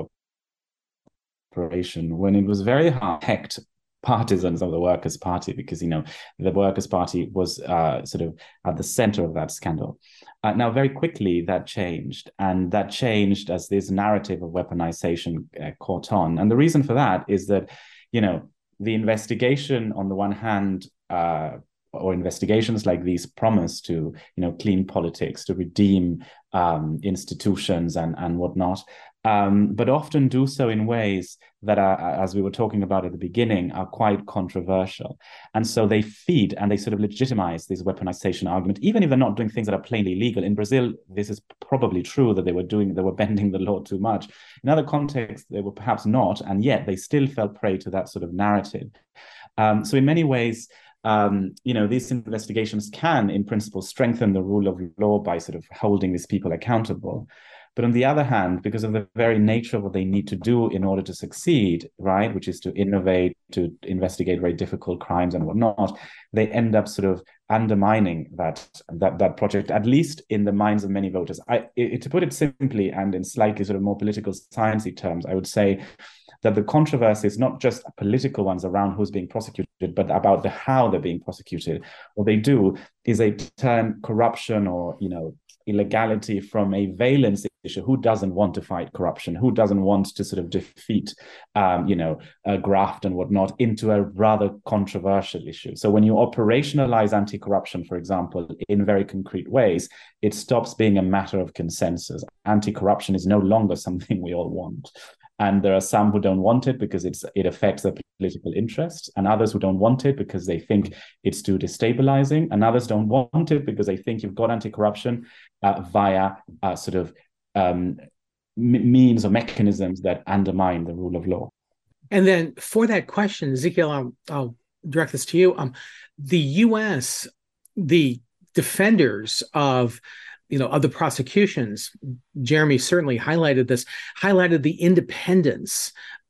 operation when it was very hard to protect partisans of the Workers' Party, because the Workers' Party was sort of at the center of that scandal. Now, very quickly that changed, and that changed as this narrative of weaponization caught on. And the reason for that is that, the investigation on the one hand, or investigations like these promise to, clean politics, to redeem institutions and whatnot, but often do so in ways that are, as we were talking about at the beginning, are quite controversial. And so they feed and they sort of legitimize this weaponization argument, even if they're not doing things that are plainly illegal. In Brazil, this is probably true that they were bending the law too much. In other contexts, they were perhaps not, and yet they still fell prey to that sort of narrative. So in many ways, these investigations can, in principle, strengthen the rule of law by sort of holding these people accountable. But on the other hand, because of the very nature of what they need to do in order to succeed, right, which is to innovate, to investigate very difficult crimes and whatnot, they end up sort of undermining that project, at least in the minds of many voters. To put it simply and in slightly sort of more political sciencey terms, I would say that the controversy is not just political ones around who's being prosecuted, but about how they're being prosecuted. What they do is they turn corruption or illegality from a valence issue. Who doesn't want to fight corruption? Who doesn't want to sort of defeat, graft and whatnot, into a rather controversial issue? So when you operationalize anti-corruption, for example, in very concrete ways, it stops being a matter of consensus. Anti-corruption is no longer something we all want. And there are some who don't want it because it affects their political interests, and others who don't want it because they think it's too destabilizing, and others don't want it because they think you've got anti-corruption via means or mechanisms that undermine the rule of law. And then for that question, Ezekiel, I'll direct this to you. The U.S., the defenders of the prosecutions, Jeremy certainly highlighted the independence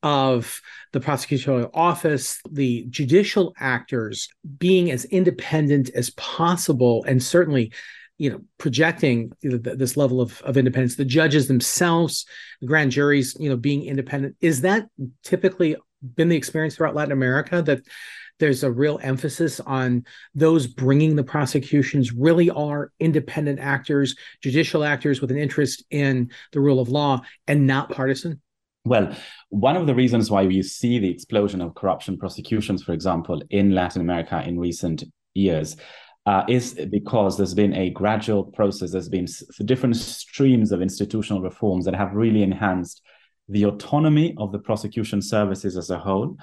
of the prosecutorial office, the judicial actors being as independent as possible, and certainly, projecting this level of independence. The judges themselves, the grand juries, being independent. Is that typically been the experience throughout Latin America, that there's a real emphasis on those bringing the prosecutions really are independent actors, judicial actors with an interest in the rule of law and not partisan? Well, one of the reasons why you see the explosion of corruption prosecutions, for example, in Latin America in recent years, is because there's been a gradual process. There's been different streams of institutional reforms that have really enhanced the autonomy of the prosecution services as a whole.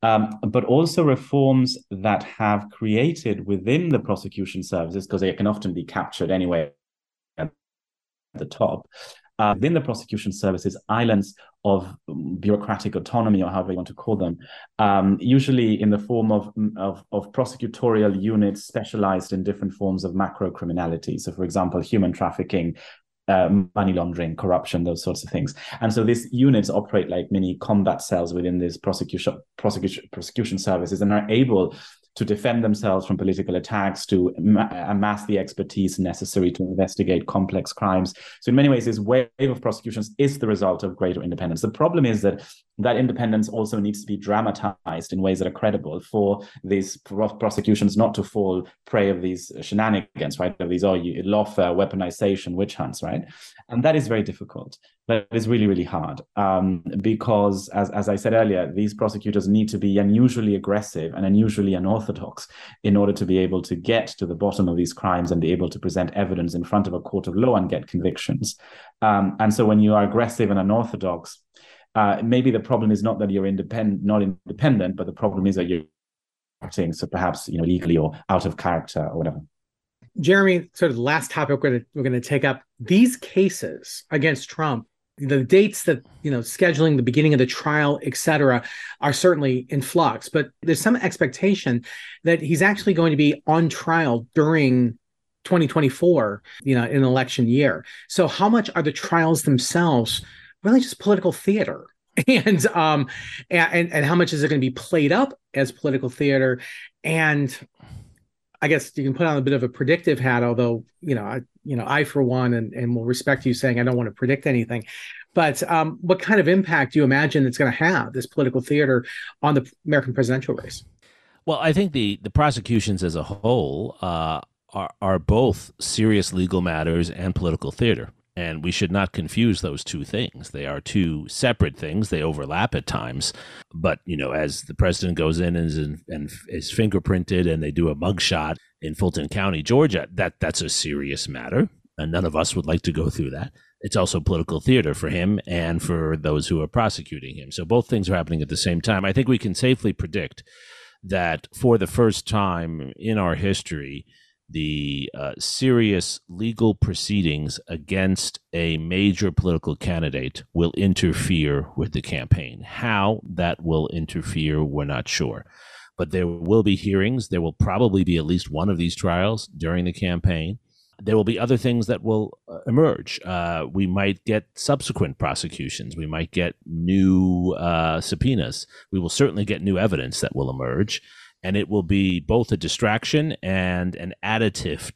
But also reforms that have created within the prosecution services, because they can often be captured anyway at the top, within the prosecution services, islands of bureaucratic autonomy, or however you want to call them, usually in the form of prosecutorial units specialized in different forms of macro criminality. So, for example, human trafficking, money laundering, corruption, those sorts of things. And so these units operate like mini combat cells within these prosecution services, and are able to defend themselves from political attacks, to amass the expertise necessary to investigate complex crimes. So in many ways, this wave of prosecutions is the result of greater independence. The problem is that independence also needs to be dramatized in ways that are credible for these prosecutions not to fall prey of these shenanigans, right? Of these lawfare, weaponization, witch hunts, right? And that is very difficult. That is really, really hard, because, as I said earlier, these prosecutors need to be unusually aggressive and unusually unorthodox in order to be able to get to the bottom of these crimes and be able to present evidence in front of a court of law and get convictions. And so when you are aggressive and unorthodox, maybe the problem is not that you're not independent, but the problem is that you're acting, so perhaps legally or out of character or whatever. Jeremy, sort of the last topic we're going to take up, these cases against Trump, the dates that, scheduling the beginning of the trial, et cetera, are certainly in flux. But there's some expectation that he's actually going to be on trial during 2024, in an election year. So how much are the trials themselves really just political theater? And how much is it going to be played up as political theater? And I guess you can put on a bit of a predictive hat, although, I for one, and will respect you saying I don't want to predict anything. But what kind of impact do you imagine it's going to have, this political theater, on the American presidential race? Well, I think the prosecutions as a whole are both serious legal matters and political theater. And we should not confuse those two things. They are two separate things. They overlap at times. But, as the president goes in and is fingerprinted and they do a mugshot in Fulton County, Georgia, that's a serious matter. And none of us would like to go through that. It's also political theater for him and for those who are prosecuting him. So both things are happening at the same time. I think we can safely predict that for the first time in our history, the serious legal proceedings against a major political candidate will interfere with the campaign. How that will interfere, we're not sure. But there will be hearings. There will probably be at least one of these trials during the campaign. There will be other things that will emerge. We might get subsequent prosecutions. We might get new subpoenas. We will certainly get new evidence that will emerge. And it will be both a distraction and an additive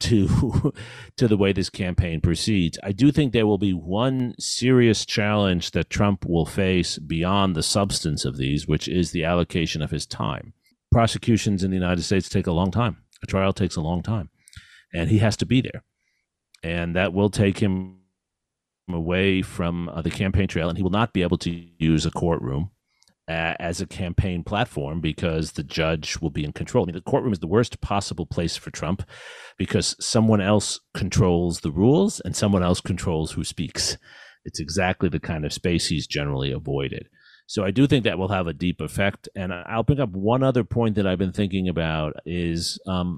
to the way this campaign proceeds. I do think there will be one serious challenge that Trump will face beyond the substance of these, which is the allocation of his time. Prosecutions in the United States take a long time. A trial takes a long time, and he has to be there. And that will take him away from the campaign trail, and he will not be able to use a courtroom as a campaign platform because the judge will be in control. I mean, the courtroom is the worst possible place for Trump because someone else controls the rules and someone else controls who speaks. It's exactly the kind of space he's generally avoided. So I do think that will have a deep effect. And I'll bring up one other point that I've been thinking about is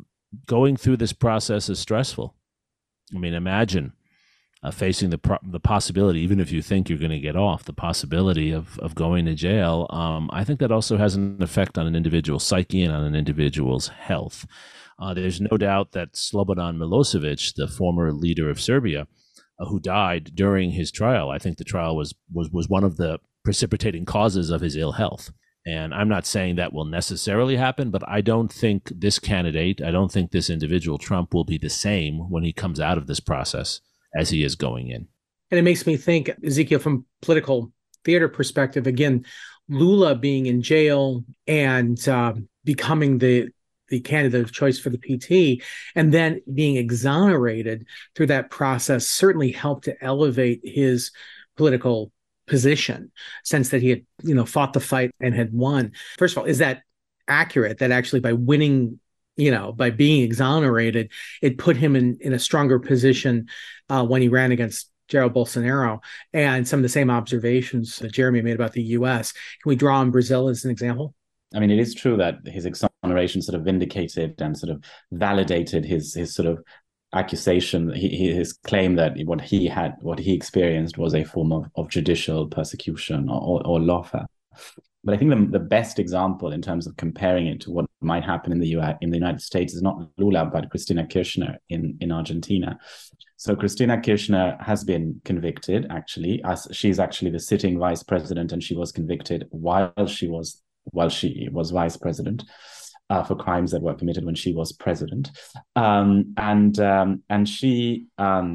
going through this process is stressful. I mean, imagine facing the possibility, even if you think you're going to get off, the possibility of going to jail. I think that also has an effect on an individual's psyche and on an individual's health. There's no doubt that Slobodan Milosevic, the former leader of Serbia, who died during his trial, I think the trial was one of the precipitating causes of his ill health. And I'm not saying that will necessarily happen, but I don't think this candidate, I don't think this individual, Trump, will be the same when he comes out of this process as he is going in. And it makes me think, Ezekiel, from political theater perspective, again, Lula being in jail and becoming the candidate of choice for the PT, and then being exonerated through that process certainly helped to elevate his political position, since that he had, fought the fight and had won. First of all, is that accurate, that actually by winning, by being exonerated, it put him in a stronger position when he ran against Jair Bolsonaro? And some of the same observations that Jeremy made about the U.S., can we draw on Brazil as an example? I mean, it is true that his exoneration sort of vindicated and sort of validated his sort of accusation, his claim that what he experienced was a form of judicial persecution or lawfare. But I think the best example in terms of comparing it to what might happen in the United States is not Lula, but Cristina Kirchner in Argentina. So Cristina Kirchner has been convicted, actually, as she's actually the sitting vice president, and she was convicted while she was vice president for crimes that were committed when she was president. And she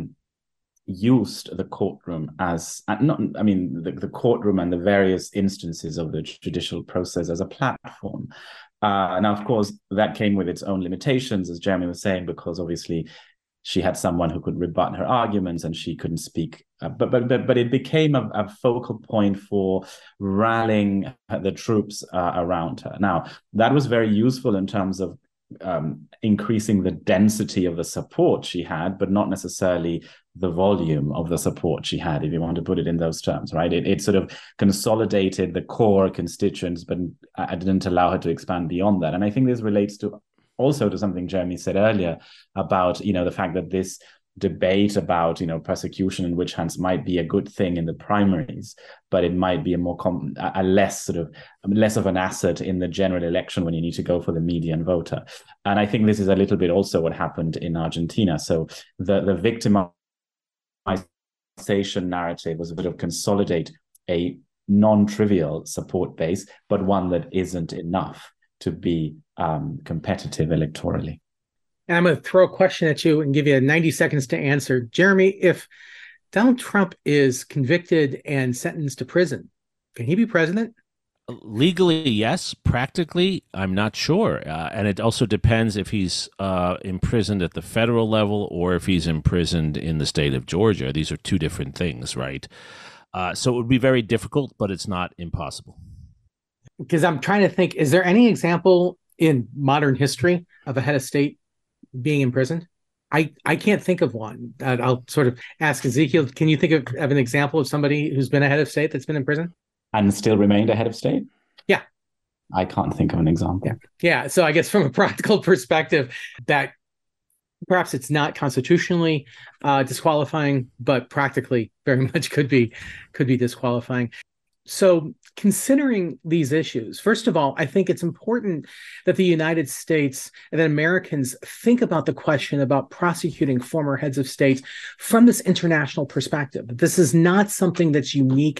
used the courtroom as the courtroom and the various instances of the judicial process as a platform. Now, of course, that came with its own limitations, as Jeremy was saying, because obviously she had someone who could rebut her arguments and she couldn't speak. But it became a focal point for rallying the troops around her. Now, that was very useful in terms of increasing the density of the support she had, but not necessarily the volume of the support she had, if you want to put it in those terms, right? It sort of consolidated the core constituents, but I didn't allow her to expand beyond that. And I think this relates also to something Jeremy said earlier about, the fact that this debate about, persecution and witch hunts might be a good thing in the primaries, but it might be less of an asset in the general election when you need to go for the median voter. And I think this is a little bit also what happened in Argentina. So the victimization narrative was a bit of consolidate a non-trivial support base, but one that isn't enough to be competitive electorally. And I'm going to throw a question at you and give you 90 seconds to answer. Jeremy, if Donald Trump is convicted and sentenced to prison, can he be president? Legally, yes. Practically, I'm not sure. And it also depends if he's imprisoned at the federal level or if he's imprisoned in the state of Georgia. These are two different things, right? So it would be very difficult, but it's not impossible. Because I'm trying to think, is there any example in modern history of a head of state being imprisoned? I can't think of one. I'll sort of ask Ezekiel, can you think of an example of somebody who's been a head of state that's been in prison? And still remained a head of state? Yeah. I can't think of an example. Yeah. So I guess from a practical perspective, that perhaps it's not constitutionally disqualifying, but practically very much could be disqualifying. So considering these issues, first of all, I think it's important that the United States and that Americans think about the question about prosecuting former heads of states from this international perspective. This is not something that's unique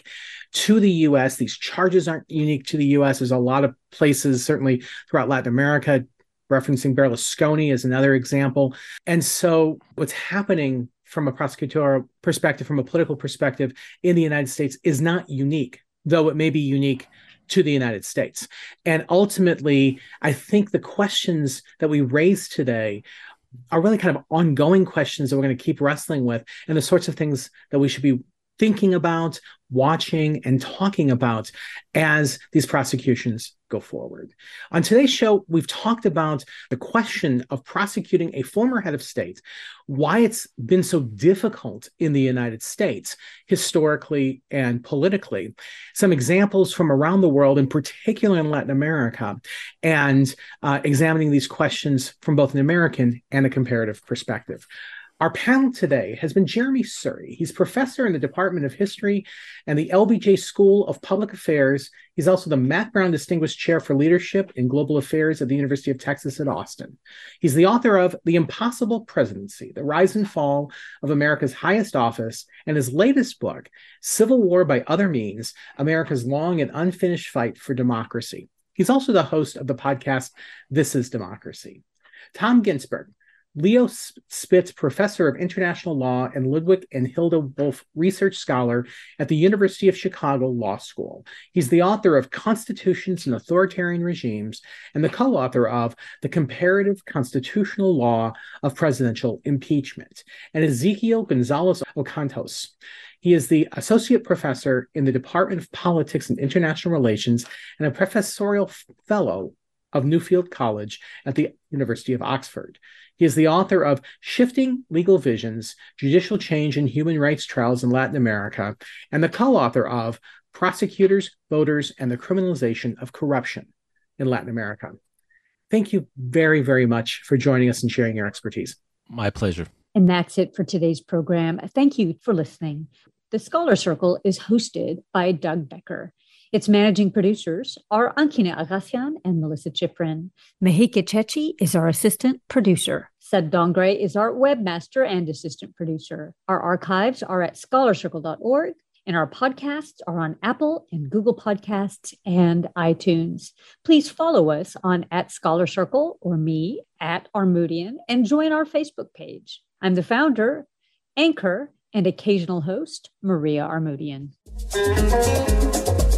to the U.S. These charges aren't unique to the U.S. There's a lot of places, certainly throughout Latin America, referencing Berlusconi as another example. And so what's happening from a prosecutorial perspective, from a political perspective in the United States is not unique, though it may be unique to the United States. And ultimately, I think the questions that we raise today are really kind of ongoing questions that we're going to keep wrestling with, and the sorts of things that we should be thinking about, watching, and talking about as these prosecutions go forward. On today's show, we've talked about the question of prosecuting a former head of state, why it's been so difficult in the United States, historically and politically, some examples from around the world, in particular in Latin America, and examining these questions from both an American and a comparative perspective. Our panel today has been Jeremy Surrey. He's professor in the Department of History and the LBJ School of Public Affairs. He's also the Matt Brown Distinguished Chair for Leadership in Global Affairs at the University of Texas at Austin. He's the author of The Impossible Presidency, The Rise and Fall of America's Highest Office, and his latest book, Civil War by Other Means, America's Long and Unfinished Fight for Democracy. He's also the host of the podcast, This is Democracy. Tom Ginsberg, Leo Spitz Professor of International Law and Ludwig and Hilda Wolf Research Scholar at the University of Chicago Law School. He's the author of Constitutions and Authoritarian Regimes and the co-author of The Comparative Constitutional Law of Presidential Impeachment. And Ezequiel Gonzalez Ocantos. He is the Associate Professor in the Department of Politics and International Relations and a Professorial Fellow of Newfield College at the University of Oxford. He is the author of Shifting Legal Visions, Judicial Change in Human Rights Trials in Latin America, and the co-author of Prosecutors, Voters, and the Criminalization of Corruption in Latin America. Thank you very, very much for joining us and sharing your expertise. My pleasure. And that's it for today's program. Thank you for listening. The Scholar Circle is hosted by Doug Becker. Its managing producers are Ankina Agassian and Melissa Chiprin. Mahika Chechi is our assistant producer. Sed Dongre is our webmaster and assistant producer. Our archives are at scholarcircle.org, and our podcasts are on Apple and Google Podcasts and iTunes. Please follow us on @ScholarCircle or me @Armoudian and join our Facebook page. I'm the founder, anchor, and occasional host, Maria Armoudian.